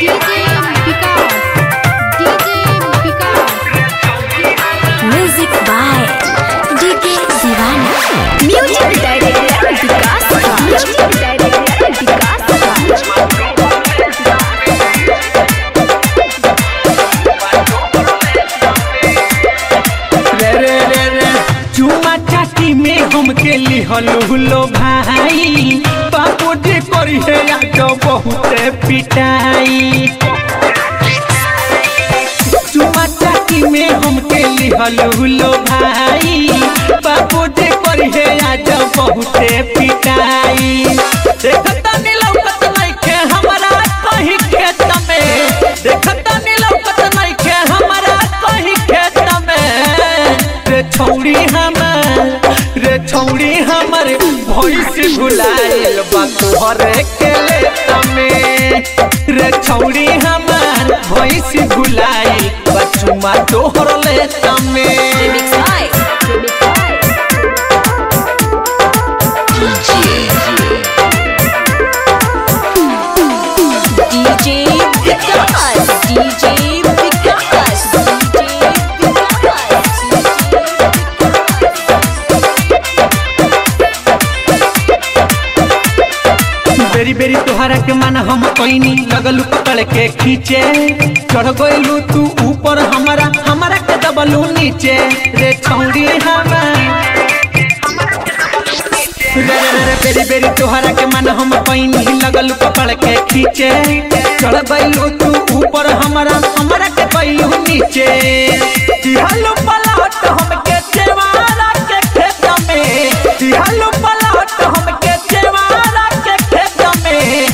Music by DK Deewana. Music director Vikas चुमा चाटी में हमके लिहलो भाई बाबू जी करी है तो बहुत पिटाई। चुमा चाटी में हमके लिहलो भाई बाबू जी करी है तो बहुत पिटाई। देखता नी लौकत नइखे हमरा कहीं खेत में, देखता नी लौकत नइखे हमरा कहीं खेत में। रे छौड़ी हमर भइस भुलाइल बा तोहरे के लेत में। रे छौड़ी हमर भइस भुलाइल बा चुमा तोहर लेत में। बेरी बेरी तोहरा के मन हम कइनी लगलू पकड़ के खींचे। चढ़ गइलू तू ऊपर हमरा के दबलू नीचे। रे छौड़ी बेरी बेरी तोहरा के मन हम कइनी लगलू पकड़ के खींचे। चढ़ गइलू तू ऊपर हमरा के गइलू नीचे। दिहलू पलट हमके चेवारा के खेत में, दिहलू पलट हमके चेवारा के खेत में।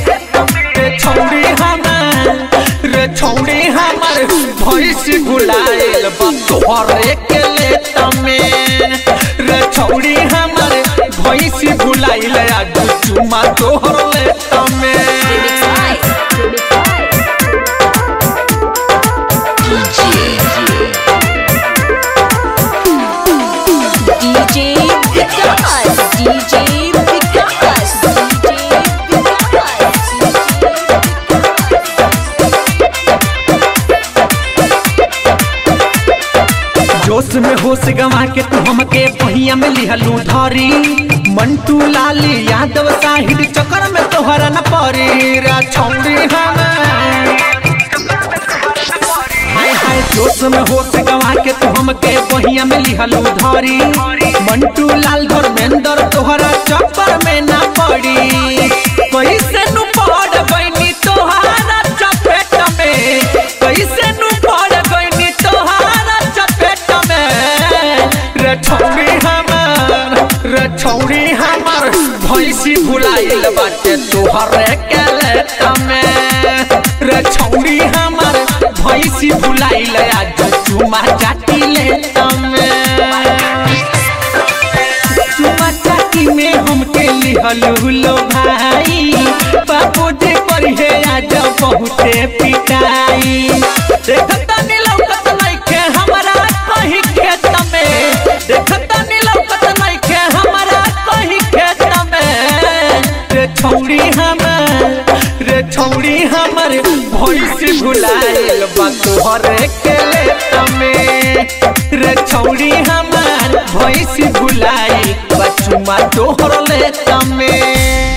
रे छौड़ी हमर भइस भुलाइल बा तोहरे के लेत में। रे छौड़ी हमर भइस भुलाइल आज चुमा तोहर लेत में। जोश में होश गवा के तू हमके पहिया में लिहलू धरी। मंटू लाली यादव साहिद चक्कर में तोहरा न परी। रे छौड़ी हाय जोश में होश गवा के तू हमके पहिया में लिहलू धरी। मंटू लाल धर्मेंद्र तोहरा चक्कर में न पड़ी। कैसे नु पड़ गइनी तोहरा चपेट में, कैसे नु पड़ गइनी तोहरा चपेट में। रे छौड़ी हमर भइसी भुलाइल बाटे तोहरे के लेत में। रे छौड़ी हमर भइसी भुलाइल आज चुमा चाटी लेत में। चुमा चाटी में हमके लिहलो भाई बाबू जी करी है आज बहुत पिटाई। देखता नी लौकत नइखे हमरा कहीं खेत में, देखता नी लौकत नइखे हमरा कहीं खेत में। रे छौड़ी हमर भइस भुलाइल बा तोहरे के लेत में। रे छौड़ी हमर भइस भुलाइल बा चुमा तोहर लेत में।